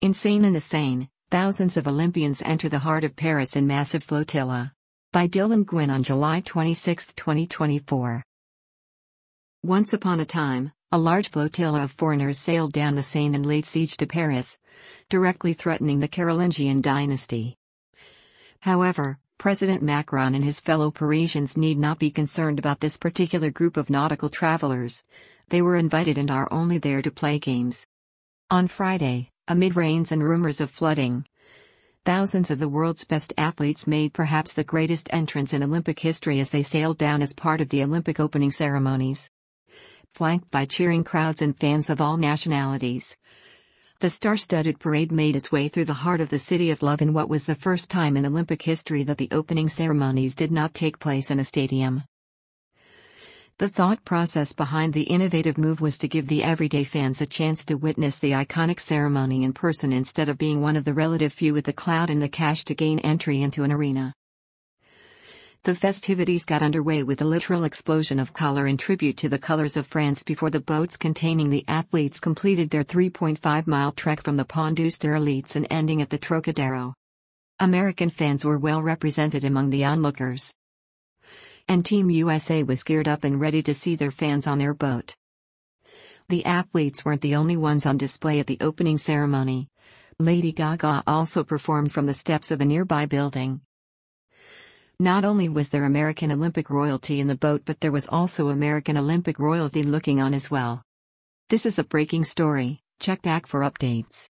Insane in the Seine, thousands of Olympians enter the heart of Paris in massive flotilla. By Dylan Gwynn on July 26, 2024. Once upon a time, a large flotilla of foreigners sailed down the Seine and laid siege to Paris, directly threatening the Carolingian dynasty. However, President Macron and his fellow Parisians need not be concerned about this particular group of nautical travelers. They were invited and are only there to play games. On Friday, amid rains and rumors of flooding, thousands of the world's best athletes made perhaps the greatest entrance in Olympic history as they sailed down as part of the Olympic opening ceremonies. Flanked by cheering crowds and fans of all nationalities, the star-studded parade made its way through the heart of the City of Love in what was the first time in Olympic history that the opening ceremonies did not take place in a stadium. The thought process behind the innovative move was to give the everyday fans a chance to witness the iconic ceremony in person instead of being one of the relative few with the clout and the cash to gain entry into an arena. The festivities got underway with a literal explosion of color in tribute to the colors of France before the boats containing the athletes completed their 3.5-mile trek from the Pont d'Austerlitz and ending at the Trocadero. American fans were well represented among the onlookers, and Team USA was geared up and ready to see their fans on their boat. The athletes weren't the only ones on display at the opening ceremony. Lady Gaga also performed from the steps of a nearby building. Not only was there American Olympic royalty in the boat, but there was also American Olympic royalty looking on as well. This is a breaking story. Check back for updates.